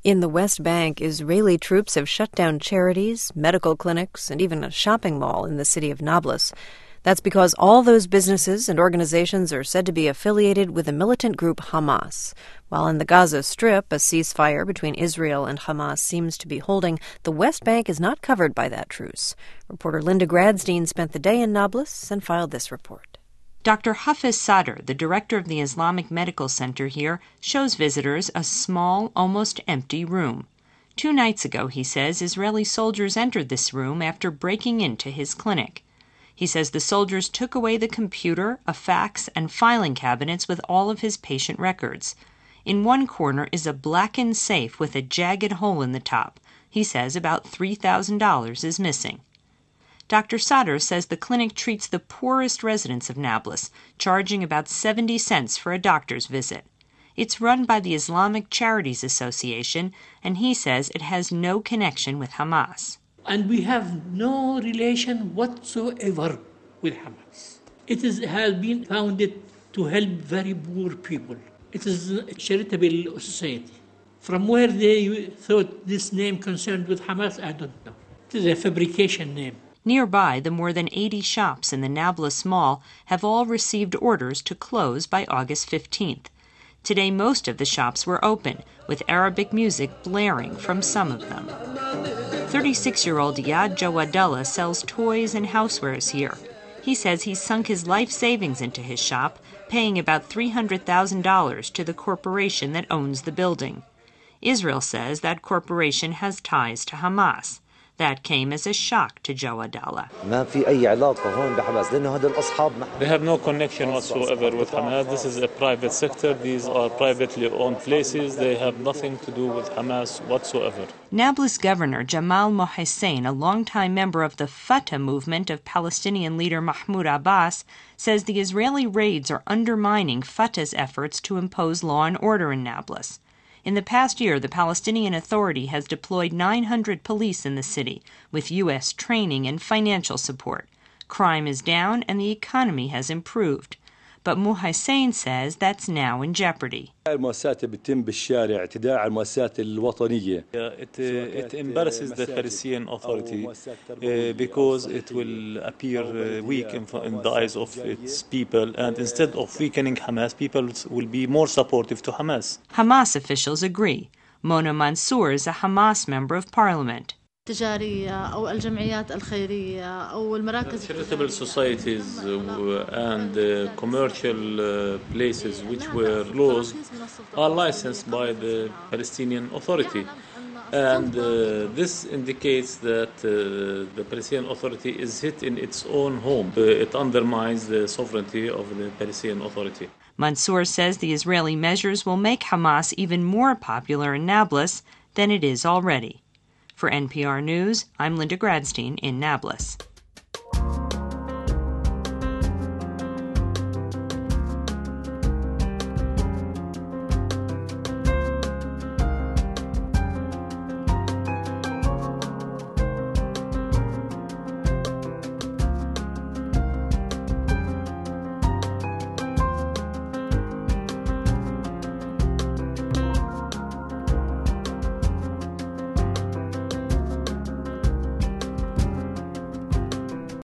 In the West Bank, Israeli troops have shut down charities, medical clinics, and even a shopping mall in the city of Nablus. That's because all those businesses and organizations are said to be affiliated with the militant group Hamas. While in the Gaza Strip, a ceasefire between Israel and Hamas seems to be holding, the West Bank is not covered by that truce. Reporter Linda Gradstein spent the day in Nablus and filed this report. Dr. Hafiz Sadr, the director of the Islamic Medical Center here, shows visitors a small, almost empty room. 2 nights ago, he says, Israeli soldiers entered this room after breaking into his clinic. He says the soldiers took away the computer, a fax, and filing cabinets with all of his patient records. In one corner is a blackened safe with a jagged hole in the top. He says about $3,000 is missing. Dr. Sadr says the clinic treats the poorest residents of Nablus, charging about 70 cents for a doctor's visit. It's run by the Islamic Charities Association, and he says it has no connection with Hamas. And we have no relation whatsoever with Hamas. It has been founded to help very poor people. It is a charitable society. From where they thought this name concerned with Hamas, I don't know. It is a fabrication name. Nearby, the more than 80 shops in the Nablus Mall have all received orders to close by August 15th. Today, most of the shops were open, with Arabic music blaring from some of them. 36-year-old Iyad Jawadallah sells toys and housewares here. He says he's sunk his life savings into his shop, paying about $300,000 to the corporation that owns the building. Israel says that corporation has ties to Hamas. That came as a shock to Jawadallah. They have no connection whatsoever with Hamas. This is a private sector. These are privately owned places. They have nothing to do with Hamas whatsoever. Nablus Governor Jamal Mohsen, a longtime member of the Fatah movement of Palestinian leader Mahmoud Abbas, says the Israeli raids are undermining Fatah's efforts to impose law and order in Nablus. In the past year, the Palestinian Authority has deployed 900 police in the city, with U.S. training and financial support. Crime is down and the economy has improved. But Mohsen says that's now in jeopardy. It embarrasses the Palestinian Authority because it will appear weak in the eyes of its people, and instead of weakening Hamas, people will be more supportive to Hamas. Hamas officials agree. Mona Mansour is a Hamas member of parliament. Charitable societies and commercial places which were closed are licensed by the Palestinian Authority. And this indicates that the Palestinian Authority is hit in its own home. It undermines the sovereignty of the Palestinian Authority. Mansour says the Israeli measures will make Hamas even more popular in Nablus than it is already. For NPR News, I'm Linda Gradstein in Nablus.